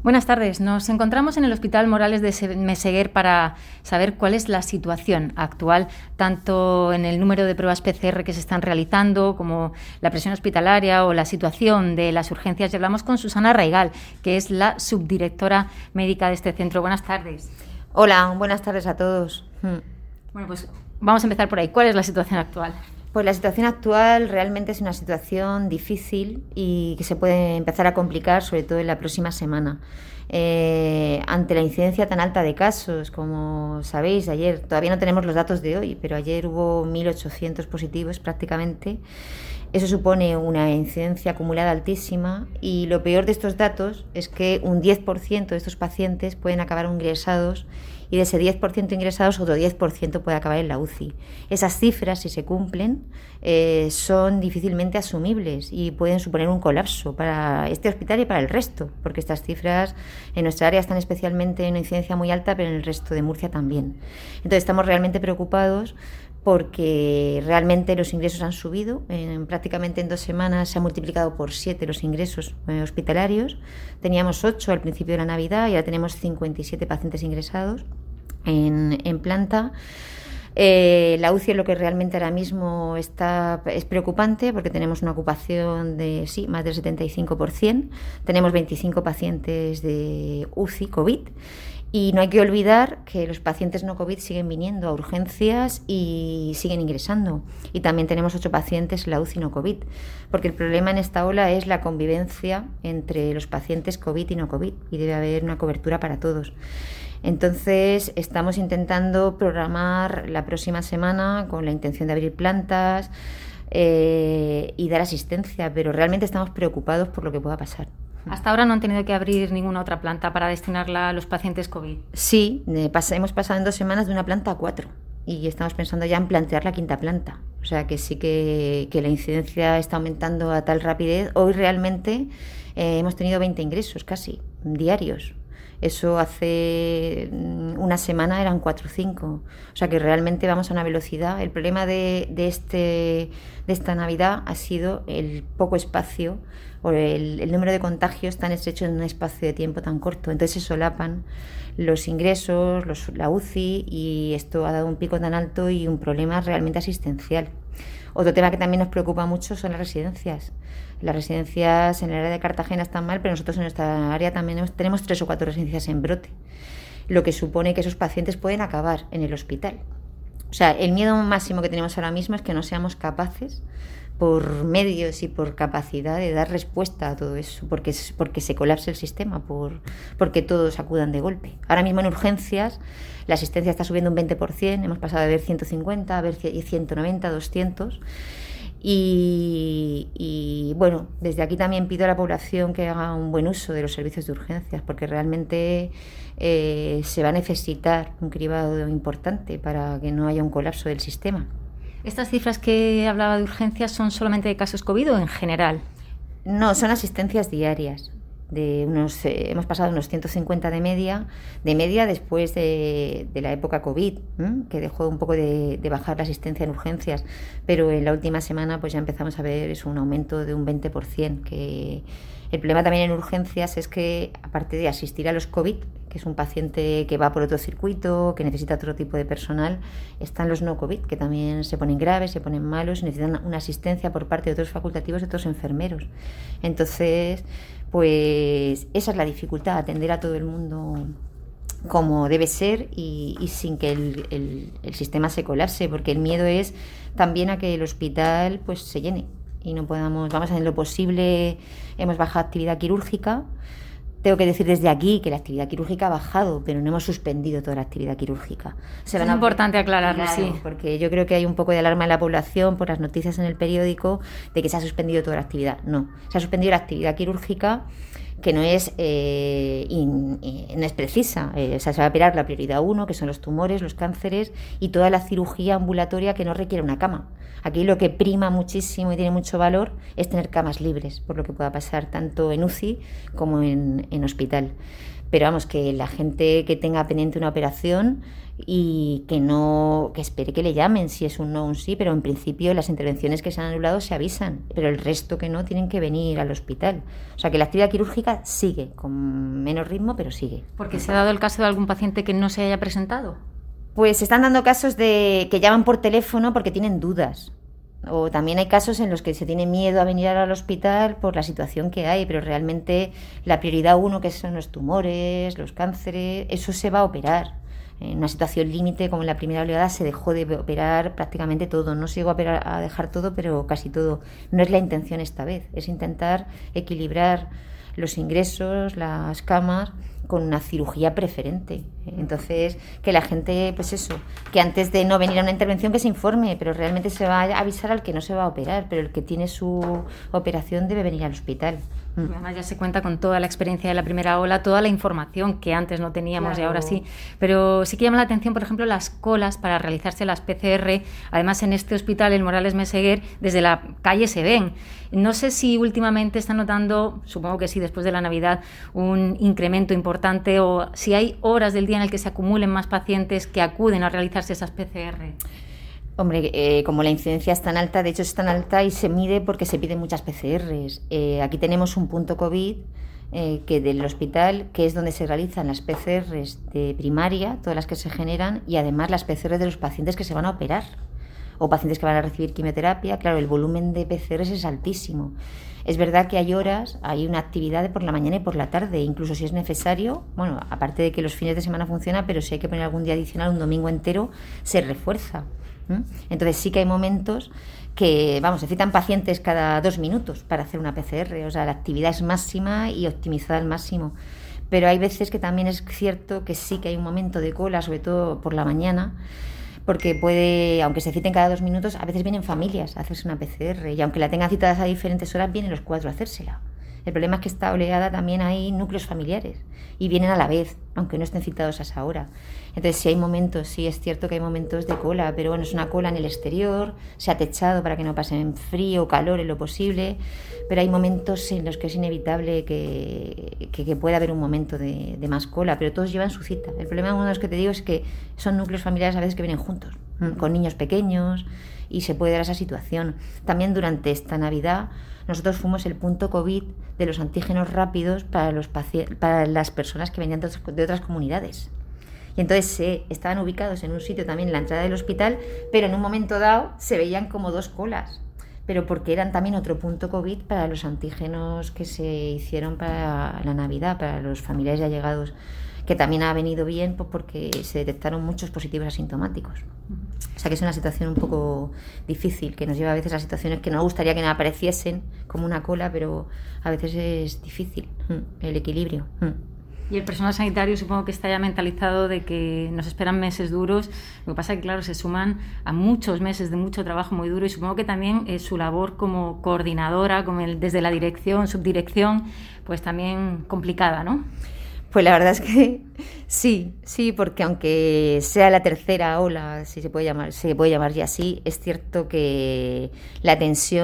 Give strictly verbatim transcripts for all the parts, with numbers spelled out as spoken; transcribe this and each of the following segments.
Buenas tardes. Nos encontramos en el Hospital Morales de Meseguer para saber cuál es la situación actual, tanto en el número de pruebas P C R que se están realizando, como la presión hospitalaria o la situación de las urgencias. Y hablamos con Susana Raigal, que es la subdirectora médica de este centro. Buenas tardes. Hola, buenas tardes a todos. Bueno, pues vamos a empezar por ahí. ¿Cuál es la situación actual? Pues la situación actual realmente es una situación difícil y que se puede empezar a complicar, sobre todo en la próxima semana. Eh, ante la incidencia tan alta de casos, como sabéis, ayer, todavía no tenemos los datos de hoy, pero ayer hubo mil ochocientos positivos prácticamente. Eso supone una incidencia acumulada altísima y lo peor de estos datos es que un diez por ciento de estos pacientes pueden acabar ingresados y de ese diez por ciento ingresados otro diez por ciento puede acabar en la U C I. Esas cifras, si se cumplen, eh, son difícilmente asumibles y pueden suponer un colapso para este hospital y para el resto, porque estas cifras en nuestra área están especialmente en una incidencia muy alta, pero en el resto de Murcia también. Entonces estamos realmente preocupados porque realmente los ingresos han subido, en, prácticamente en dos semanas se han multiplicado por siete los ingresos eh, hospitalarios. Teníamos ocho al principio de la Navidad y ahora tenemos cincuenta y siete pacientes ingresados en, en planta. Eh, la U C I es lo que realmente ahora mismo está, es preocupante porque tenemos una ocupación de sí, más del setenta y cinco por ciento, tenemos veinticinco pacientes de U C I COVID. Y no hay que olvidar que los pacientes no COVID siguen viniendo a urgencias y siguen ingresando. Y también tenemos ocho pacientes en la U C I no COVID, porque el problema en esta ola es la convivencia entre los pacientes COVID y no COVID, y debe haber una cobertura para todos. Entonces, estamos intentando programar la próxima semana con la intención de abrir plantas eh, y dar asistencia, pero realmente estamos preocupados por lo que pueda pasar. Hasta ahora no han tenido que abrir ninguna otra planta para destinarla a los pacientes COVID. Sí, eh, pas- hemos pasado en dos semanas de una planta a cuatro y estamos pensando ya en plantear la quinta planta. O sea que sí que, que la incidencia está aumentando a tal rapidez. Hoy realmente eh, hemos tenido veinte ingresos casi diarios. Eso hace una semana eran cuatro o cinco. O sea que realmente vamos a una velocidad. El problema de, de, este, de esta Navidad ha sido el poco espacio o el, el número de contagios tan estrecho en un espacio de tiempo tan corto. Entonces se solapan los ingresos, los, la U C I, y esto ha dado un pico tan alto y un problema realmente asistencial. Otro tema que también nos preocupa mucho son las residencias. Las residencias en el área de Cartagena están mal, pero nosotros en nuestra área también tenemos tres o cuatro residencias en brote, lo que supone que esos pacientes pueden acabar en el hospital. O sea, el miedo máximo que tenemos ahora mismo es que no seamos capaces, por medios y por capacidad, de dar respuesta a todo eso, porque, porque se colapse el sistema, por, porque todos acudan de golpe. Ahora mismo en urgencias la asistencia está subiendo un veinte por ciento, hemos pasado de ver ciento cincuenta a ver ciento noventa, doscientos. Y, y bueno, desde aquí también pido a la población que haga un buen uso de los servicios de urgencias, porque realmente eh, se va a necesitar un cribado importante para que no haya un colapso del sistema. ¿Estas cifras que hablaba de urgencias son solamente de casos COVID o en general? No, son asistencias diarias. De unos, eh, hemos pasado unos ciento cincuenta de media, de media después de, de la época COVID, ¿eh? que dejó un poco de, de bajar la asistencia en urgencias, pero en la última semana pues ya empezamos a ver eso, un aumento de un veinte por ciento. Que el problema también en urgencias es que, aparte de asistir a los COVID, que es un paciente que va por otro circuito, que necesita otro tipo de personal, están los no COVID, que también se ponen graves, se ponen malos y necesitan una asistencia por parte de otros facultativos, de otros enfermeros. Entonces, pues esa es la dificultad, atender a todo el mundo como debe ser y, y sin que el, el, el sistema se colapse, porque el miedo es también a que el hospital pues se llene y no podamos, vamos a hacer lo posible. Hemos bajado actividad quirúrgica. Tengo que decir desde aquí que la actividad quirúrgica ha bajado, pero no hemos suspendido toda la actividad quirúrgica. Se es importante aclararlo, claro, sí. Porque yo creo que hay un poco de alarma en la población por las noticias en el periódico de que se ha suspendido toda la actividad. No, se ha suspendido la actividad quirúrgica, que no es, eh, in, eh, no es precisa. Eh, o sea, se va a operar la prioridad uno, que son los tumores, los cánceres y toda la cirugía ambulatoria que no requiere una cama. Aquí lo que prima muchísimo y tiene mucho valor es tener camas libres, por lo que pueda pasar tanto en U C I como en, en hospital. Pero vamos, que la gente que tenga pendiente una operación y que no, que espere que le llamen si es un no o un sí, pero en principio las intervenciones que se han anulado se avisan, pero el resto que no tienen que venir al hospital. O sea que la actividad quirúrgica sigue, con menos ritmo, pero sigue. ¿Porque se ha dado el caso de algún paciente que no se haya presentado? Pues se están dando casos de que llaman por teléfono porque tienen dudas. O también hay casos en los que se tiene miedo a venir al hospital por la situación que hay, pero realmente la prioridad uno, que son los tumores, los cánceres, eso se va a operar. En una situación límite como en la primera oleada se dejó de operar prácticamente todo. No se llegó a, operar, a dejar todo, pero casi todo. No es la intención esta vez, es intentar equilibrar los ingresos, las camas, con una cirugía preferente. Entonces, que la gente, pues eso, que antes de no venir a una intervención que se informe, pero realmente se va a avisar al que no se va a operar, pero el que tiene su operación debe venir al hospital. Además ya se cuenta con toda la experiencia de la primera ola, toda la información que antes no teníamos, claro, y ahora sí. Pero sí que llama la atención, por ejemplo, las colas para realizarse las P C R. Además, en este hospital, el Morales Meseguer, desde la calle se ven. No sé si últimamente están notando, supongo que sí, después de la Navidad, un incremento importante, o si hay horas del día en el que se acumulen más pacientes que acuden a realizarse esas P C R. Hombre, eh, como la incidencia es tan alta, de hecho es tan alta y se mide porque se piden muchas P C Rs. Eh, aquí tenemos un punto COVID eh, que del hospital, que es donde se realizan las P C Rs de primaria, todas las que se generan, y además las P C Rs de los pacientes que se van a operar o pacientes que van a recibir quimioterapia. Claro, el volumen de P C Rs es altísimo. Es verdad que hay horas, hay una actividad por la mañana y por la tarde, incluso si es necesario, bueno, aparte de que los fines de semana funciona, pero si hay que poner algún día adicional, un domingo entero, se refuerza. Entonces sí que hay momentos que, vamos, se citan pacientes cada dos minutos para hacer una P C R, o sea, la actividad es máxima y optimizada al máximo. Pero hay veces que también es cierto que sí que hay un momento de cola, sobre todo por la mañana, porque puede, aunque se citen cada dos minutos, a veces vienen familias a hacerse una P C R y aunque la tengan citadas a diferentes horas, vienen los cuatro a hacérsela. El problema es que esta oleada también hay núcleos familiares y vienen a la vez, aunque no estén citados a esa hora. Entonces, sí hay momentos, sí es cierto que hay momentos de cola, pero bueno, es una cola en el exterior, se ha techado para que no pasen frío o calor en lo posible, pero hay momentos en los que es inevitable que, que, que pueda haber un momento de, de más cola, pero todos llevan su cita. El problema, uno de los que te digo, es que son núcleos familiares a veces que vienen juntos, con niños pequeños, y se puede dar esa situación. También durante esta Navidad nosotros fuimos el punto COVID de los antígenos rápidos para, los paci- para las personas que venían de, de otras comunidades. Y entonces eh, estaban ubicados en un sitio también en la entrada del hospital, pero en un momento dado se veían como dos colas, pero porque eran también otro punto COVID para los antígenos que se hicieron para la Navidad, para los familiares y allegados, que también ha venido bien pues porque se detectaron muchos positivos asintomáticos. O sea que es una situación un poco difícil, que nos lleva a veces a situaciones que no gustaría que no apareciesen como una cola, pero a veces es difícil el equilibrio. Y el personal sanitario supongo que está ya mentalizado de que nos esperan meses duros. Lo que pasa es que, claro, se suman a muchos meses de mucho trabajo muy duro y supongo que también eh, su labor como coordinadora, como el, desde la dirección, subdirección, pues también complicada, ¿no? Pues la verdad es que sí, sí, porque aunque sea la tercera ola, si se puede llamar, se puede llamar ya así, es cierto que la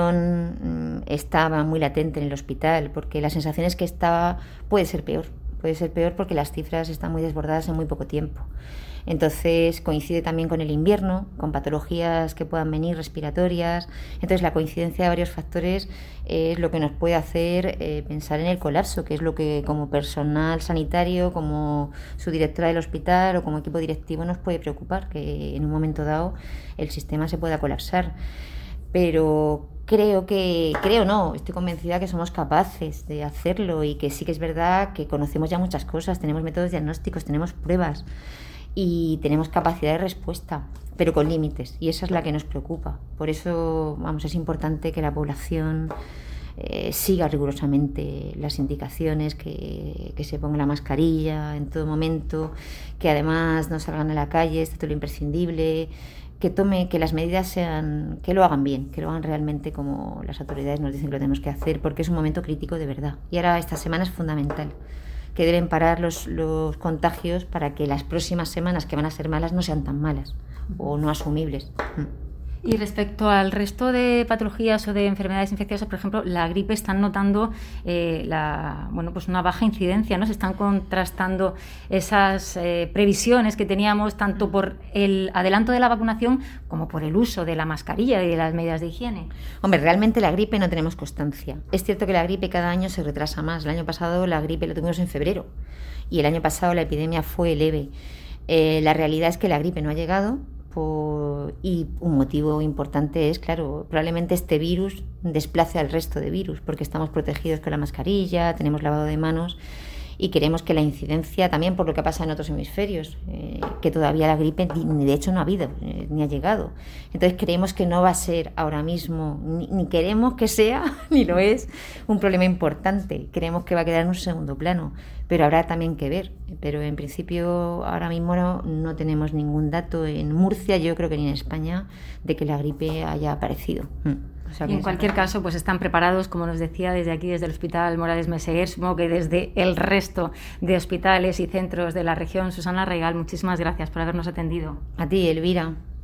tensión estaba muy latente en el hospital, porque la sensación es que estaba, puede ser peor. Puede ser peor porque las cifras están muy desbordadas en muy poco tiempo. Entonces coincide también con el invierno, con patologías que puedan venir respiratorias. Entonces la coincidencia de varios factores es lo que nos puede hacer eh, pensar en el colapso, que es lo que como personal sanitario, como subdirectora del hospital o como equipo directivo nos puede preocupar, que en un momento dado el sistema se pueda colapsar. Pero creo que, creo no, estoy convencida que somos capaces de hacerlo y que sí que es verdad que conocemos ya muchas cosas, tenemos métodos diagnósticos, tenemos pruebas y tenemos capacidad de respuesta, pero con límites, y esa es la que nos preocupa. Por eso, vamos, es importante que la población eh, siga rigurosamente las indicaciones, que, que se ponga la mascarilla en todo momento, que además no salgan a la calle, esto es lo imprescindible, que tome, que las medidas sean, que lo hagan bien, que lo hagan realmente como las autoridades nos dicen que lo tenemos que hacer, porque es un momento crítico de verdad. Y ahora esta semana es fundamental, que deben parar los, los contagios para que las próximas semanas que van a ser malas no sean tan malas o no asumibles. Y respecto al resto de patologías o de enfermedades infecciosas, por ejemplo, la gripe, están notando eh, la, bueno, pues una baja incidencia, ¿no? Se están contrastando esas eh, previsiones que teníamos tanto por el adelanto de la vacunación como por el uso de la mascarilla y de las medidas de higiene. Hombre, realmente la gripe no tenemos constancia. Es cierto que la gripe cada año se retrasa más. El año pasado la gripe la tuvimos en febrero y el año pasado la epidemia fue leve. Eh, la realidad es que la gripe no ha llegado. Y un motivo importante es, claro, probablemente este virus desplace al resto de virus, porque estamos protegidos con la mascarilla, tenemos lavado de manos y queremos que la incidencia, también por lo que pasa en otros hemisferios, eh, que todavía la gripe ni de hecho no ha habido, eh, ni ha llegado. Entonces creemos que no va a ser ahora mismo, ni, ni queremos que sea, ni lo es, un problema importante. Creemos que va a quedar en un segundo plano, pero habrá también que ver. Pero en principio ahora mismo no, no tenemos ningún dato en Murcia, yo creo que ni en España, de que la gripe haya aparecido. O sea, y en cualquier caso, pues están preparados, como nos decía, desde aquí, desde el Hospital Morales Meseguer, supongo que desde el resto de hospitales y centros de la región. Susana Reigal, muchísimas gracias por habernos atendido. A ti, Elvira.